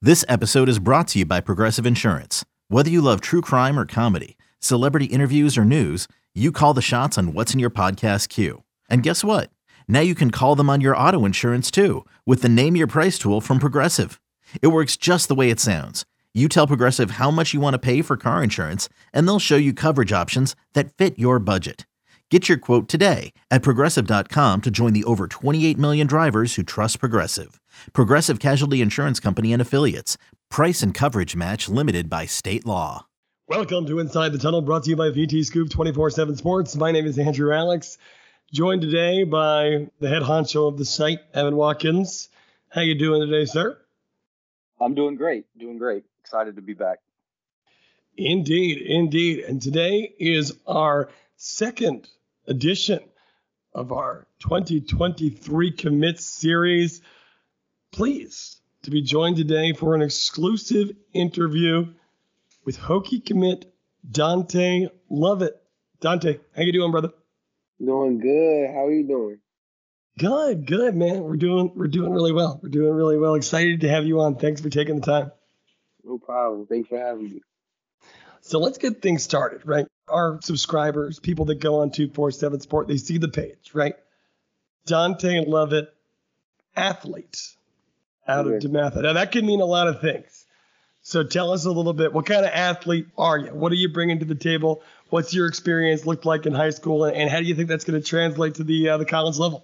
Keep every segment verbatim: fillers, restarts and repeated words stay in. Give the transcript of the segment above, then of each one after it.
This episode is brought to you by Progressive Insurance. Whether you love true crime or comedy, celebrity interviews or news, you call the shots on what's in your podcast queue. And guess what? Now you can call them on your auto insurance too with the Name Your Price tool from Progressive. It works just the way it sounds. You tell Progressive how much you want to pay for car insurance, and they'll show you coverage options that fit your budget. Get your quote today at progressive dot com to join the over twenty-eight million drivers who trust Progressive. Progressive Casualty Insurance Company and Affiliates. Price and coverage match limited by state law. Welcome to Inside the Tunnel, brought to you by V T Scoop twenty-four seven Sports. My name is Andrew Alex, joined today by the head honcho of the site, Evan Watkins. How you doing today, sir? I'm doing great, doing great. Excited to be back. Indeed, indeed. And today is our second edition of our twenty twenty-three Commit Series. Pleased to be joined today for an exclusive interview with Hokie commit Dante Lovett. Dante, how you doing, brother? Doing good. How are you doing? Good, good, man. We're doing we're doing really well. We're doing really well. Excited to have you on. Thanks for taking the time. No problem. Thanks for having me. So let's get things started, right? Our subscribers, people that go on two forty-seven Sport, they see the page, right? Dante Lovett, athlete out of DeMatha. Now, that can mean a lot of things. So tell us a little bit, what kind of athlete are you? What are you bringing to the table? What's your experience looked like in high school, and how do you think that's going to translate to the uh, the college level?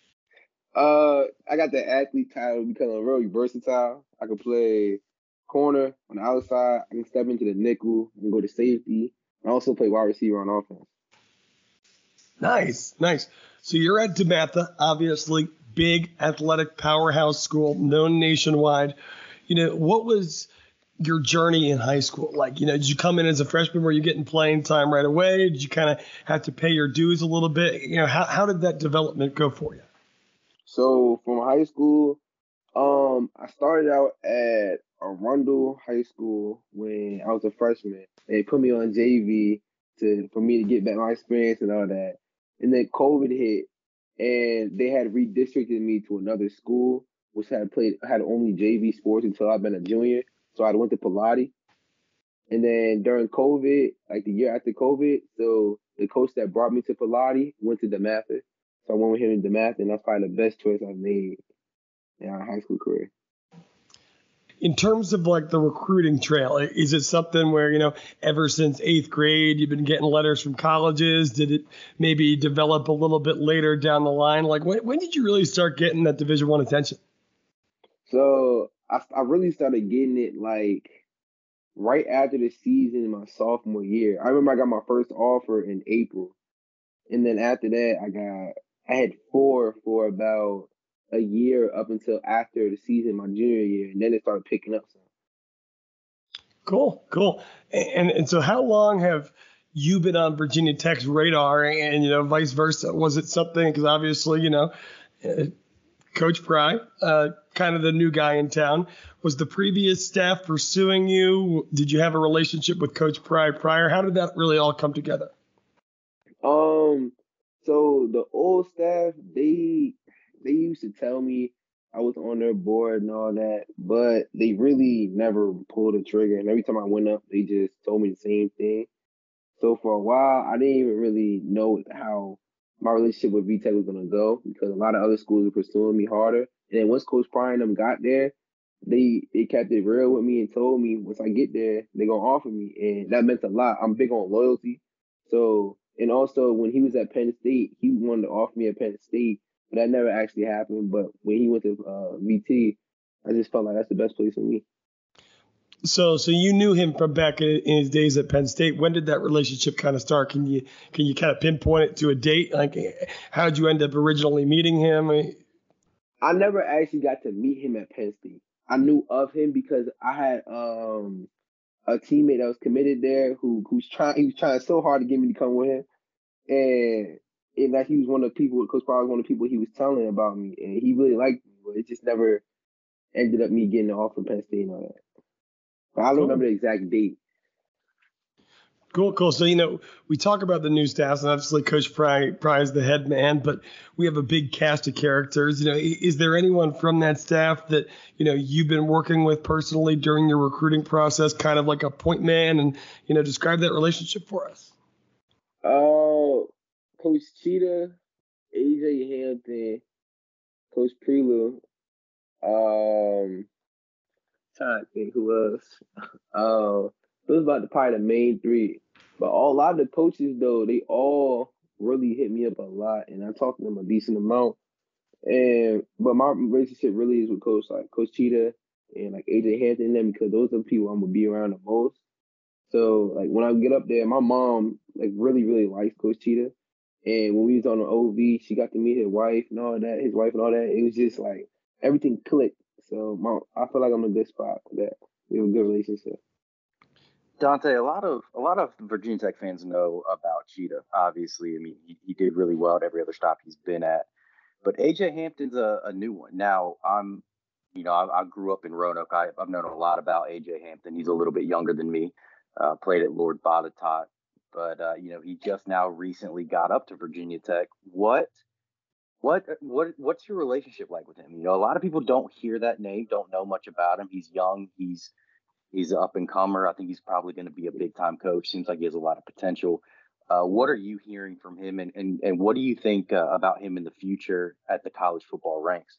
Uh, I got the athlete title because I'm really versatile. I can play corner on the outside. I can step into the nickel and go to safety. I also play wide receiver on offense. Nice, nice. So you're at DeMatha, obviously big athletic powerhouse school, known nationwide. You know, what was your journey in high school like? You know, did you come in as a freshman? Were you getting playing time right away? Did you kind of have to pay your dues a little bit? You know, how how did that development go for you? So from high school, um, I started out at Arundel High School when I was a freshman. They put me on J V to for me to get back my experience and all that. And then COVID hit, and they had redistricted me to another school, which had played had only J V sports until I've been a junior. So I went to Pilates. And then during COVID, like the year after COVID, so the coach that brought me to Pilates went to DeMatha. So I went with him in DeMatha, and that's probably the best choice I've made in my high school career. In terms of like the recruiting trail, is it something where, you know, ever since eighth grade, you've been getting letters from colleges? Did it maybe develop a little bit later down the line? Like when, when did you really start getting that Division One attention? So I, I really started getting it like right after the season in my sophomore year. I remember I got my first offer in April. And then after that, I got, I had four for about a year up until after the season, my junior year, and then it started picking up some. Cool, cool. And and so how long have you been on Virginia Tech's radar, and, you know, vice versa? Was it something, because obviously, you know, uh, Coach Pry, uh, kind of the new guy in town, was the previous staff pursuing you? Did you have a relationship with Coach Pry prior? How did that really all come together? Um, so the old staff, they they used to tell me I was on their board and all that, but they really never pulled the trigger. And every time I went up, they just told me the same thing. So for a while, I didn't even really know how my relationship with V TEC was gonna go because a lot of other schools were pursuing me harder. And then once Coach Pryor and them got there, they they kept it real with me and told me once I get there, they're gonna offer me. And that meant a lot. I'm big on loyalty. So and also when he was at Penn State, he wanted to offer me at Penn State, but that never actually happened. But when he went to uh, V T, I just felt like that's the best place for me. So, so you knew him from back in, in his days at Penn State. When did that relationship kind of start? Can you can you kind of pinpoint it to a date? Like, how did you end up originally meeting him? I never actually got to meet him at Penn State. I knew of him because I had um a teammate that was committed there who who's trying he was trying so hard to get me to come with him, and and that he was one of the people. Coach Pryor was one of the people he was telling about me, and he really liked me, but it just never ended up me getting the offer from Penn State and all that. But I don't Cool. remember the exact date. Cool, cool. So, you know, we talk about the new staffs, and obviously Coach Pry, Pry is the head man, but we have a big cast of characters. You know, i- is there anyone from that staff that, you know, you've been working with personally during your recruiting process, kind of like a point man, and, you know, describe that relationship for us? Uh, Coach Cheetah, A J Hampton, Coach Prelu, um, trying to think who else. Uh, those about the probably the main three. But all, a lot of the coaches though, they all really hit me up a lot, and I talk to them a decent amount. And but my relationship really is with Coach like Coach Cheetah and like A J Hampton and them because those are the people I'm gonna be around the most. So like when I get up there, my mom like really really likes Coach Cheetah, and when we was on the O V, she got to meet his wife and all that, his wife and all that. It was just like everything clicked. So my, I feel like I'm in a good spot for that. We have a good relationship. Dante, a lot of a lot of Virginia Tech fans know about Cheetah. Obviously, I mean, he, he did really well at every other stop he's been at. But A J Hampton's a, a new one. Now, I'm, you know, I, I grew up in Roanoke. I, I've known a lot about A J Hampton. He's a little bit younger than me. Uh, played at Lord Botetourt, but uh, you know, he just now recently got up to Virginia Tech. What, what, what, what's your relationship like with him? You know, a lot of people don't hear that name, don't know much about him. He's young. He's He's an up and comer. I think he's probably going to be a big time coach. Seems like he has a lot of potential. Uh, what are you hearing from him, and and, and what do you think uh, about him in the future at the college football ranks?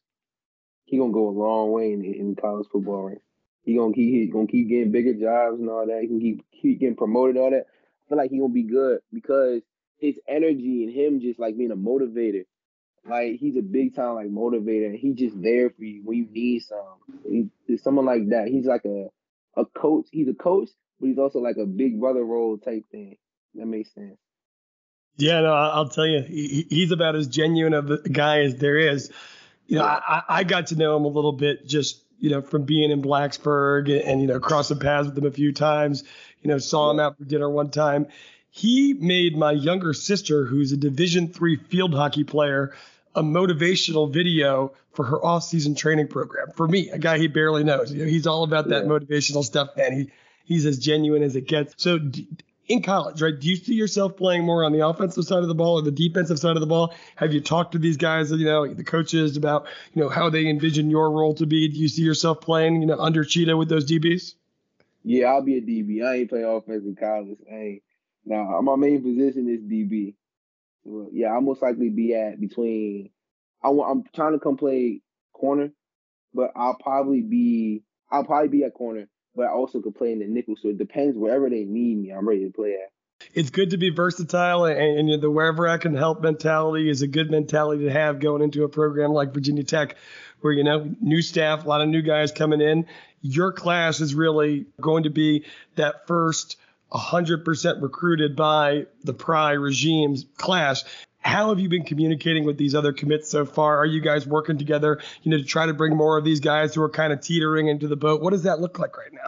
He gonna go a long way in, in college football ranks. He gonna keep he gonna keep getting bigger jobs and all that. He can keep keep getting promoted and all that. I feel like he gonna be good because his energy and him just like being a motivator. Like he's a big time like motivator. And he's just there for you when you need some. He, he's someone like that. He's like a a coach. He's a coach, but he's also like a big brother role type thing. That makes sense. Yeah, no, I- I'll tell you, he, he's about as genuine of a guy as there is. You know, I, I got to know him a little bit just, you know, from being in Blacksburg and, and, you know, crossing paths with him a few times, you know, saw him out for dinner one time. He made my younger sister, who's a Division three field hockey player, a motivational video for her off-season training program. For me, a guy he barely knows. You know, he's all about that Yeah. motivational stuff, man. He he's as genuine as it gets. So d- in college, right, do you see yourself playing more on the offensive side of the ball or the defensive side of the ball? Have you talked to these guys, you know, the coaches about, you know, how they envision your role to be? Do you see yourself playing, you know, under Cheetah with those D Bs? Yeah, I'll be a D B. I ain't playing offense in college. I ain't. Now, my main position is D B. Well, yeah, I'll most likely be at between. I want, I'm trying to come play corner, but I'll probably be. I'll probably be at corner, but I also could play in the nickel. So it depends wherever they need me. I'm ready to play at. It's good to be versatile, and, and the wherever I can help mentality is a good mentality to have going into a program like Virginia Tech, where, you know, new staff, a lot of new guys coming in. Your class is really going to be that first one hundred percent recruited by the Pry regime's class. How have you been communicating with these other commits so far? Are you guys working together, you know, to try to bring more of these guys who are kind of teetering into the boat? What does that look like right now?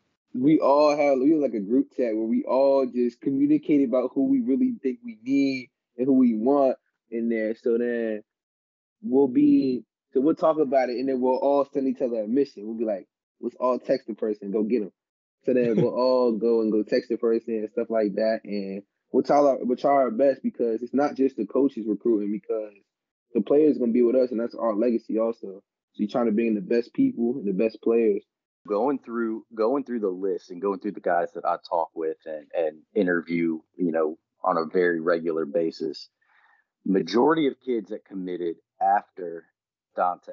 We all have we have like a group chat where we all just communicate about who we really think we need and who we want in there. So then we'll be so we'll talk about it and then we'll all send each other a mission. We'll be like, let's all text the person, go get them. So then we'll all go and go text the person and stuff like that, and we'll try our we'll try our best because it's not just the coaches recruiting because the players are gonna be with us and that's our legacy also. So you're trying to bring in the best people and the best players. Going through going through the list and going through the guys that I talk with and, and interview, you know, on a very regular basis, majority of kids that committed after Dante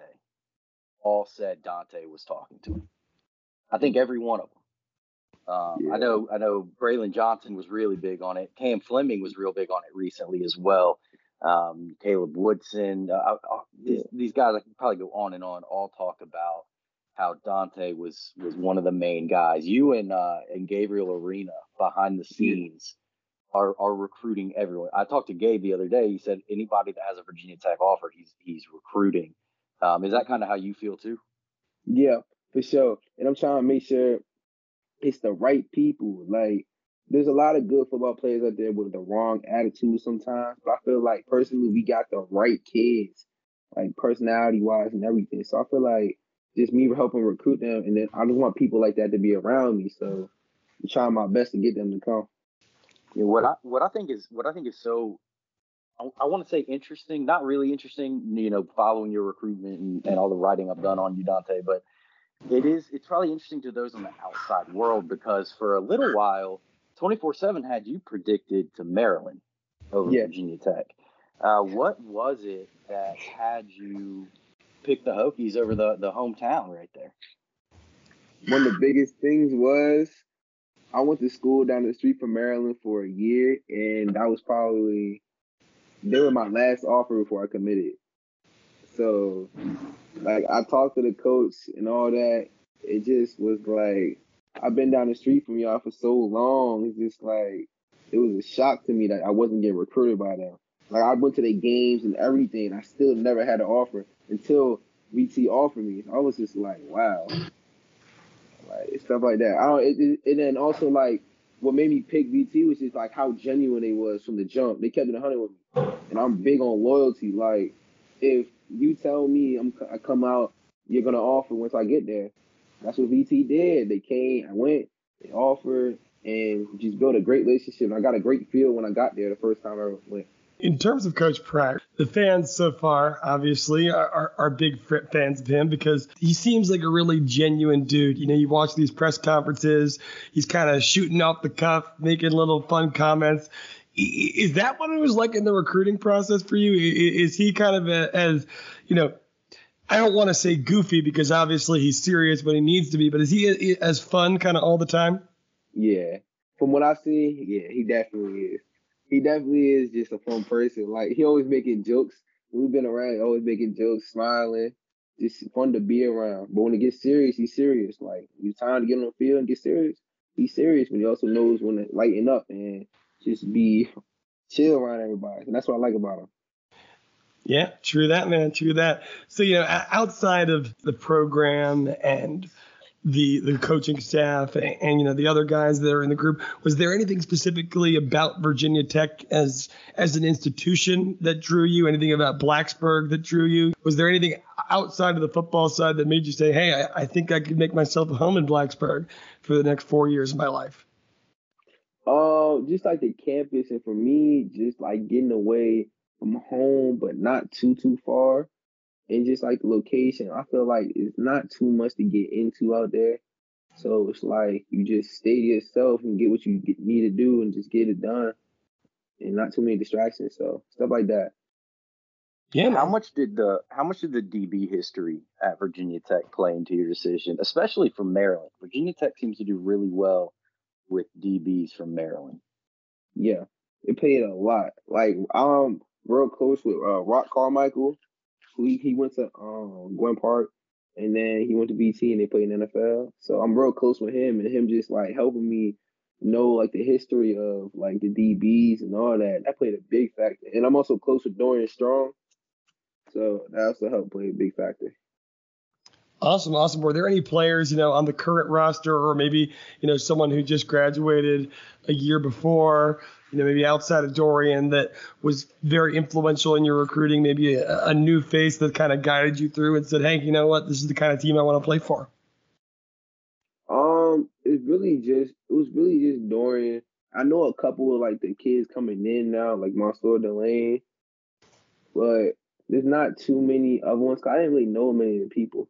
all said Dante was talking to him. I think every one of them. Um, Yeah. I know I know Braylon Johnson was really big on it. Cam Fleming was real big on it recently as well. Um, Caleb Woodson. Uh, uh, these, Yeah. these guys, I can probably go on and on, all talk about how Dante was was one of the main guys. You and uh, and Gabriel Arena behind the scenes are are recruiting everyone. I talked to Gabe the other day. He said anybody that has a Virginia Tech offer, he's he's recruiting. Um, is that kind of how you feel too? Yeah, for sure. And I'm trying to make sure it's the right people. Like, there's a lot of good football players out there with the wrong attitude sometimes. But I feel like personally we got the right kids, like personality wise and everything. So I feel like just me helping recruit them, and then I just want people like that to be around me. So I'm trying my best to get them to come. You know, what I what I think is what I think is so I, I want to say interesting, not really interesting, you know, following your recruitment and, and all the writing I've done on you, Dante, but it is it's probably interesting to those on the outside world because for a little while, twenty-four seven had you predicted to Maryland over Yeah. Virginia Tech. Uh, what was it that had you pick the Hokies over the, the hometown right there? One of the biggest things was I went to school down the street from Maryland for a year, and that was probably they were my last offer before I committed. So, like, I talked to the coach and all that. It just was like I've been down the street from y'all for so long. It's just like it was a shock to me that I wasn't getting recruited by them. Like, I went to their games and everything. I still never had an offer until V T offered me. I was just like, wow. Like, stuff like that. I don't. It, it, and then also, like, what made me pick V T was just like how genuine they was from the jump. They kept it one hundred with me, and I'm big on loyalty. Like, if you tell me I'm I come out, you're gonna offer once I get there. That's what V T did. They came, I went, they offered, and just built a great relationship. And I got a great feel when I got there the first time I ever went. In terms of Coach Pratt, the fans so far, obviously, are, are, are big fans of him because he seems like a really genuine dude. You know, you watch these press conferences, he's kind of shooting off the cuff, making little fun comments. Is that what it was like in the recruiting process for you? Is he kind of a, as, you know, I don't want to say goofy because obviously he's serious when he needs to be, but is he as fun kind of all the time? Yeah. From what I see, yeah, he definitely is. He definitely is just a fun person. Like, he always making jokes. We've been around, always making jokes, smiling. Just fun to be around. But when it gets serious, he's serious. Like, it's time to get on the field and get serious. He's serious, but he also knows when to lighten up and just be chill around everybody. And that's what I like about him. Yeah, true that, man. True that. So, you know, outside of the program and the the coaching staff and, and, you know, the other guys that are in the group, was there anything specifically about Virginia Tech as as an institution that drew you? Anything about Blacksburg that drew you? Was there anything outside of the football side that made you say, hey, I, I think I could make myself a home in Blacksburg for the next four years of my life? Uh, just like the campus, and for me, just like getting away from home, but not too, too far. And just like the location, I feel like it's not too much to get into out there. So it's like you just stay to yourself and get what you get, need to do and just get it done. And not too many distractions. So stuff like that. Yeah. How much did the how much did the D B history at Virginia Tech play into your decision, especially from Maryland? Virginia Tech seems to do really well with D Bs from Maryland. Yeah, it played a lot. Like, I'm real close with uh, Rock Carmichael. He he went to um Gwen Park, and then he went to B T, and they played in the N F L. So I'm real close with him, and him just like helping me know like the history of like the D Bs and all that. That played a big factor. And I'm also close with Dorian Strong, so that also helped play a big factor. Awesome, awesome. Were there any players, you know, on the current roster, or maybe, you know, someone who just graduated a year before, you know, maybe outside of Dorian, that was very influential in your recruiting, maybe a, a new face that kind of guided you through and said, hey, you know what, this is the kind of team I want to play for? Um, it's really just, it was really just Dorian. I know a couple of like the kids coming in now, like Mansour Delane, but there's not too many other ones. I didn't really know many of the people.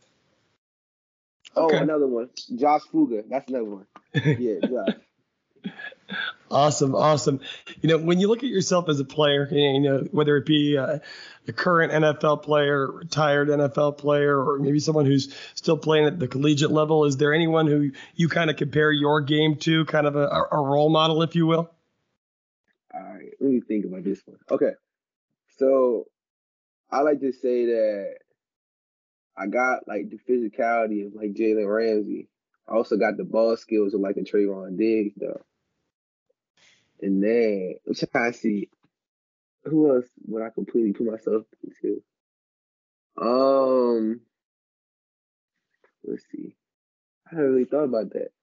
Okay. Oh, another one. Josh Fuga. That's another one. Yeah, Josh. Awesome, awesome. You know, when you look at yourself as a player, you know, whether it be a, a current N F L player, retired N F L player, or maybe someone who's still playing at the collegiate level, is there anyone who you kind of compare your game to, kind of a, a role model, if you will? All right, let me think about this one. Okay, so I like to say that I got like the physicality of like Jalen Ramsey. I also got the ball skills of like a Trayvon Diggs, though. And then I'm trying to see who else would I completely put myself into. Um, let's see. I haven't really thought about that.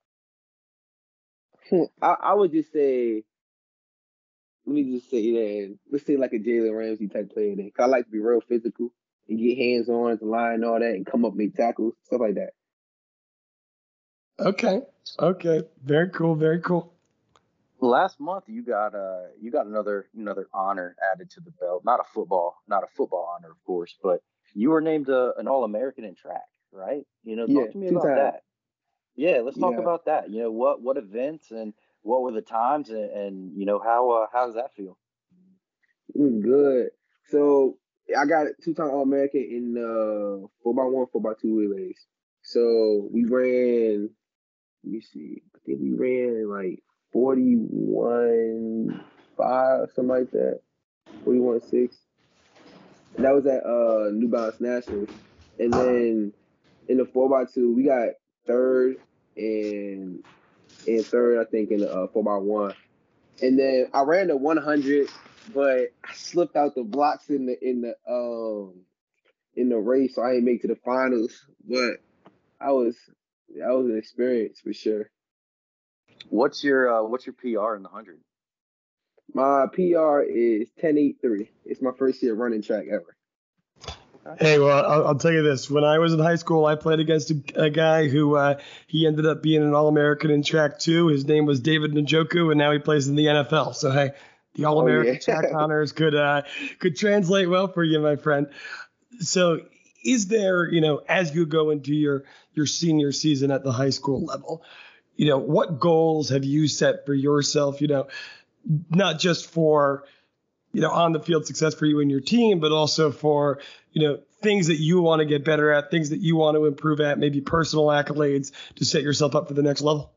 I, I would just say, let me just say that, let's say like a Jalen Ramsey type player then. Cause I like to be real physical and get hands on at the line and all that and come up, make tackles, stuff like that. Okay. Okay. Very cool. Very cool. Last month you got uh you got another another honor added to the belt. Not a football, not a football honor, of course, but you were named a, an All American in track, right? You know, Yeah, talk to me two about times. that. Yeah, let's talk Yeah, about that. You know, what what events and what were the times, and, and you know how uh, how does that feel? it was good. So I got two time All American in uh four by one, four by two relays. So we ran. Let me see. I think we ran like forty one five, something like that. Forty one six. And that was at uh New Balance Nationals. And then in the four by two, we got third and and third, I think, in the uh, four by one. And then I ran the one hundred, but I slipped out the blocks in the in the um in the race, so I didn't make to the finals. But I was that was an experience for sure. What's your uh, what's your P R in the hundred? My P R is ten eight three. It's my first year running track ever. Hey, well, I'll, I'll tell you this. When I was in high school, I played against a, a guy who uh, he ended up being an All-American in track too. His name was David Njoku, and now he plays in the N F L. So, hey, the All-American Oh, yeah. track honors could uh, could translate well for you, my friend. So, is there, you know, as you go into your your senior season at the high school level, you know, what goals have you set for yourself? You know, not just for you know, on the field success for you and your team, but also for, you know, things that you want to get better at, things that you want to improve at, maybe personal accolades to set yourself up for the next level?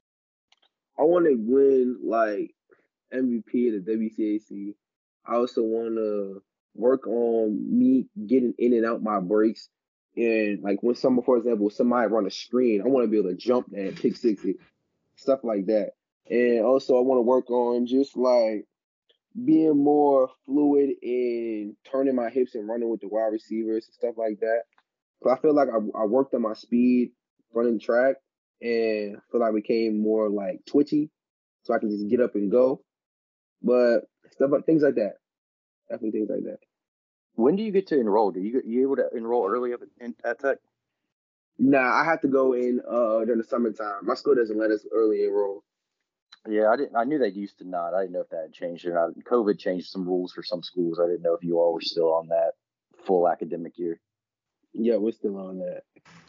I want to win like M V P of the W C A C. I also want to work on me getting in and out my breaks. And like when someone, for example, somebody run a screen, I want to be able to jump and pick six it, stuff like that. And also I want to work on just like being more fluid in turning my hips and running with the wide receivers and stuff like that. So I feel like I, I worked on my speed running track and I feel like I became more like twitchy so I can just get up and go. But stuff like things like that. Definitely things like that. When do you get to enroll? Do you you able to enroll early up in, at Tech? Nah, I have to go in uh during the summertime. My school doesn't let us early enroll. Yeah, I didn't. I knew they used to not. I didn't know if that had changed or not. COVID changed some rules for some schools. I didn't know if you all were still on that full academic year. Yeah, we're still on that.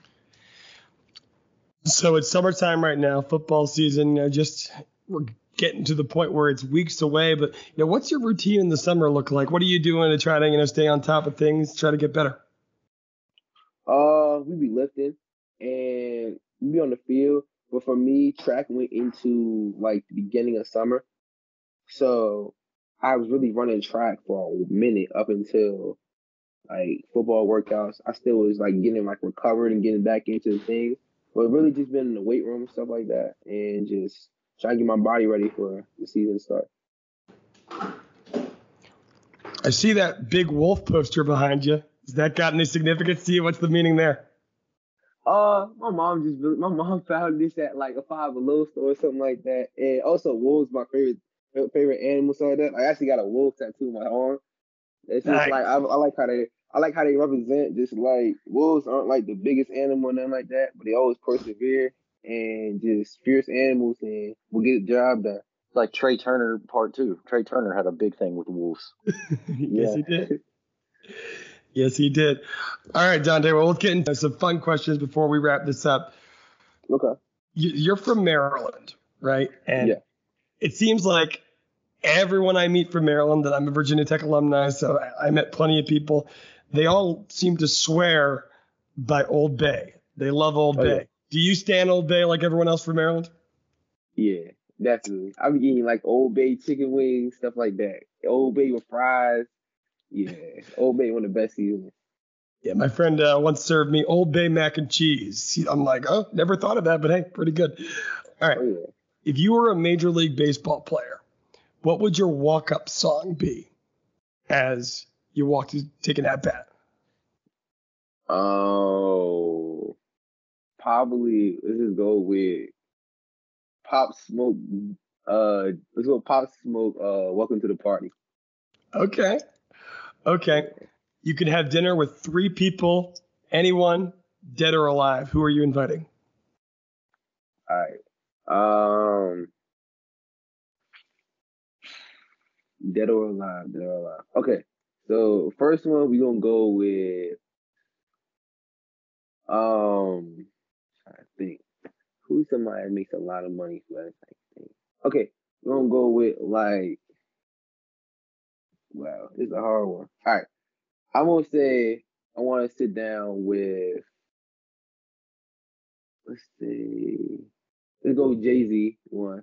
So it's summertime right now, football season. You know, just we're getting to the point where it's weeks away. But you know, what's your routine in the summer look like? What are you doing to try to you know stay on top of things, try to get better? Uh, we be lifting and we be on the field. But for me, track went into like the beginning of summer. So I was really running track for a minute up until like football workouts. I still was like getting like recovered and getting back into the things. But really just been in the weight room and stuff like that and just trying to get my body ready for the season start. I see that big wolf poster behind you. Has that got any significance to you? What's the meaning there? Uh, my mom just my mom found this at like a Five Below store or something like that. And also, wolves my favorite favorite animal. So that I actually got a wolf tattoo on my arm. It's just Nice. like I, I like how they I like how they represent. Just like wolves aren't like the biggest animal or nothing like that, but they always persevere and just fierce animals and will get the job done. Like Trey Turner part two. Trey Turner had a big thing with the Wolves. Yes, he did. Yes, he did. All right, Dante. Well, let's get into some fun questions before we wrap this up. Okay. You're from Maryland, right? And Yeah. it seems like everyone I meet from Maryland, that I'm a Virginia Tech alumni, so I, I met plenty of people. They all seem to swear by Old Bay. They love Old Oh, Bay. yeah. Do you stand Old Bay like everyone else from Maryland? Yeah, definitely. I be eating like Old Bay chicken wings, stuff like that. Old Bay with fries. Yeah, Old Bay one of the best seasonings. Yeah, my friend uh, once served me Old Bay mac and cheese. I'm like, oh, never thought of that, but hey, pretty good. All right. Oh yeah. If you were a Major League Baseball player, what would your walk-up song be as you walked to take an at-bat? Oh, probably let's just go with Pop Smoke. Uh, let's go with Pop Smoke. Uh, Welcome to the Party. Okay. Okay. You can have dinner with three people, anyone, dead or alive. Who are you inviting? All right. Um, Dead or alive, dead or alive. Okay, so first one we gonna go with um. I think who's somebody that makes a lot of money for that type of thing. Okay, we're gonna go with like. Wow, it's a hard one. All right, I'm gonna say I want to sit down with. Let's see. Let's go with Jay-Z. One,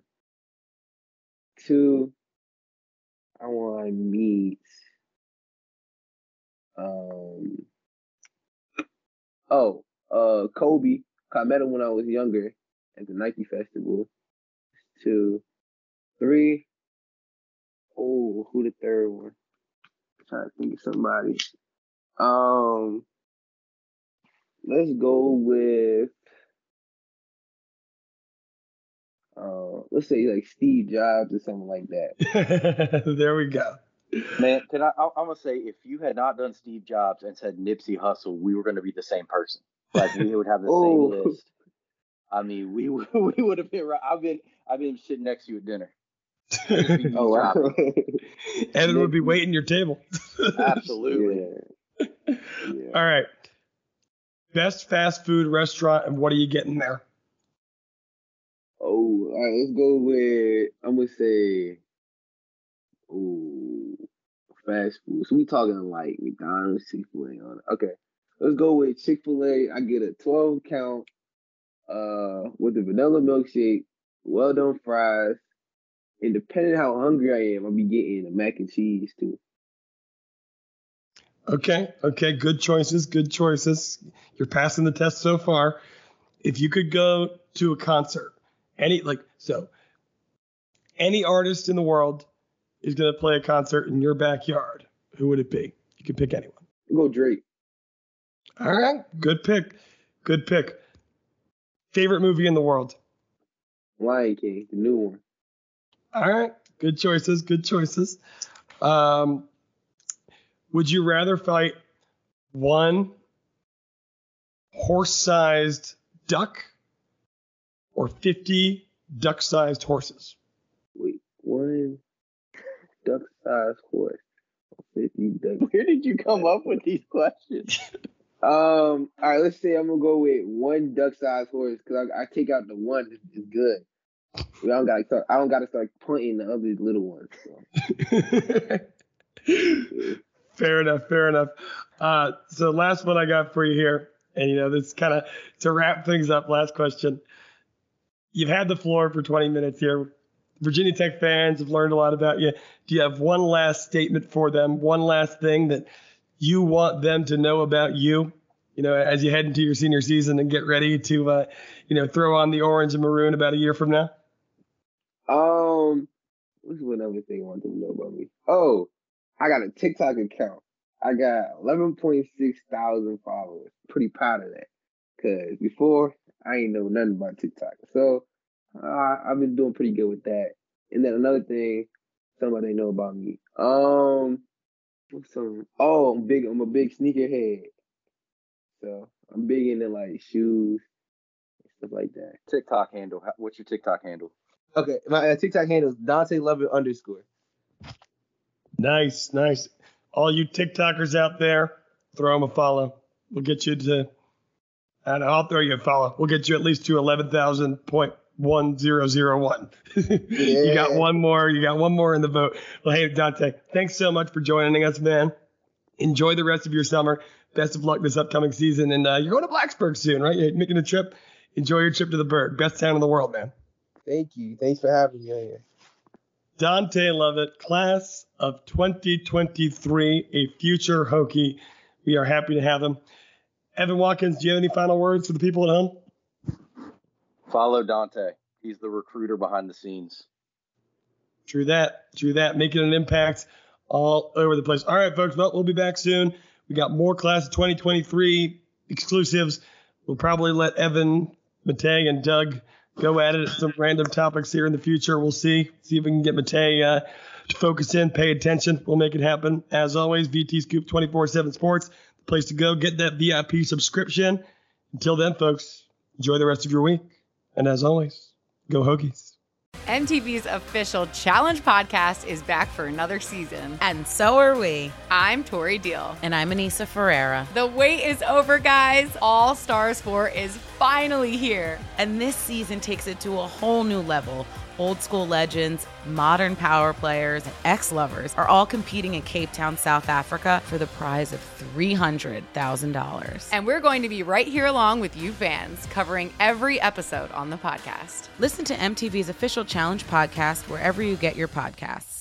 two. I want to meet. Um. Oh, uh, Kobe. I met him when I was younger at the Nike Festival. Two, three. Oh, who the third one? I'm trying to think of somebody. Um, let's go with. Uh, let's say like Steve Jobs or something like that. There we go. Man, can I? I- I'm gonna say if you had not done Steve Jobs and said Nipsey Hussle, we were gonna be the same person. Like we would have the Oh. same list. I mean, we would- we would have been right. I've been I've been sitting next to you at dinner. Just be me Oh, wow. chopping. Evan would be waiting your table. Absolutely. Yeah. Yeah. All right. Best fast food restaurant, and what are you getting there? Oh, all right, let's go with, I'm going to say, ooh, fast food. So we talking like McDonald's, Chick-fil-A. On it. Okay, let's go with Chick-fil-A. I get a twelve count uh, with the vanilla milkshake, well done fries, and depending on how hungry I am, I'll be getting a mac and cheese too. Okay. Okay. Good choices. Good choices. You're passing the test so far. If you could go to a concert, any like so, any artist in the world is going to play a concert in your backyard. Who would it be? You can pick anyone. Go Drake. All right. Good pick. Good pick. Favorite movie in the world? Lion King, the new one. All right. Good choices. Good choices. Um, would you rather fight one horse-sized duck or fifty duck-sized horses? Wait, one duck-sized horse, fifty duck. Where did you come up with these questions? Um, all right, let's say I'm gonna go with one duck-sized horse because I, I take out the one that's is good. I don't gotta start. I don't gotta start pointing the other little ones. So. Fair enough. Fair enough. Uh, so last one I got for you here, and you know this kind of to wrap things up. Last question. You've had the floor for twenty minutes here. Virginia Tech fans have learned a lot about you. Do you have one last statement for them? One last thing that you want them to know about you? You know, as you head into your senior season and get ready to, uh, you know, throw on the orange and maroon about a year from now. Um, what's one other thing I want them to know about me? Oh, I got a TikTok account. I got eleven point six thousand followers. Pretty proud of that. Cause before I ain't know nothing about TikTok. So uh, I've been doing pretty good with that. And then another thing, somebody know about me. Um, what's some? Oh, I'm big. I'm a big sneakerhead. So I'm big into like shoes and stuff like that. TikTok handle. How- What's your TikTok handle? Okay, my uh, TikTok handle is Dante Lovett underscore. Nice, nice. All you TikTokers out there, throw them a follow. We'll get you to, and I'll throw you a follow. We'll get you at least to eleven thousand point one zero zero one. You got one more. You got one more in the vote. Well, hey, Dante, thanks so much for joining us, man. Enjoy the rest of your summer. Best of luck this upcoming season. And uh, you're going to Blacksburg soon, right? You're making a trip. Enjoy your trip to the Berg. Best town in the world, man. Thank you. Thanks for having me here. Dante Lovett, class of twenty twenty-three, a future Hokie. We are happy to have him. Evan Watkins, do you have any final words for the people at home? Follow Dante. He's the recruiter behind the scenes. True that. True that. Making an impact all over the place. All right, folks. Well, we'll be back soon. We got more class of twenty twenty-three exclusives. We'll probably let Evan, Matei, and Doug go at it at some random topics here in the future. We'll see. See if we can get Matei uh, to focus in, pay attention. We'll make it happen. As always, V T Scoop twenty-four seven Sports, the place to go. Get that V I P subscription. Until then, folks, enjoy the rest of your week. And as always, go Hokies. M T V's official Challenge podcast is back for another season. And so are we. I'm Tori Deal. And I'm Anissa Ferreira. The wait is over, guys. All Stars four is finally here. And this season takes it to a whole new level. Old school legends, modern power players, and ex-lovers are all competing in Cape Town, South Africa for the prize of three hundred thousand dollars. And we're going to be right here along with you fans, covering every episode on the podcast. Listen to M T V's official Challenge podcast wherever you get your podcasts.